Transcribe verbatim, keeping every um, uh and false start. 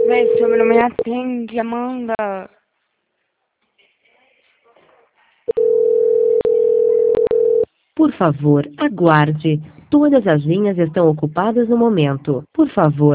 Véi, seu meu nome atende, Amanda. Por favor, aguarde. Todas as linhas estão ocupadas no momento. Por favor.